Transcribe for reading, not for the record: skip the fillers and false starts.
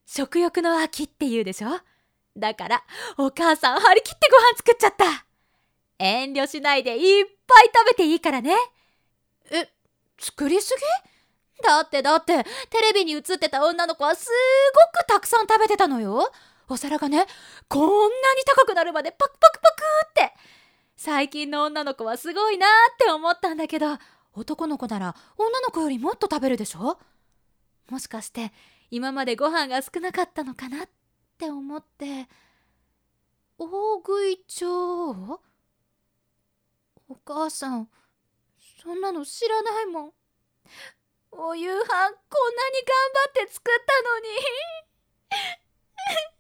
食欲の秋って言うでしょ。だからお母さん張り切ってご飯作っちゃった。遠慮しないでいっぱい食べていいからね。作りすぎ？だってテレビに映ってた女の子はすごくたくさん食べてたのよ。お皿がね、こんなに高くなるまでパクパクパクって。最近の女の子はすごいなって思ったんだけど、男の子なら女の子よりもっと食べるでしょ。もしかして今までご飯が少なかったのかなって思って。大食い女王？お母さん、そんなの知らないもん。お夕飯こんなに頑張って作ったのに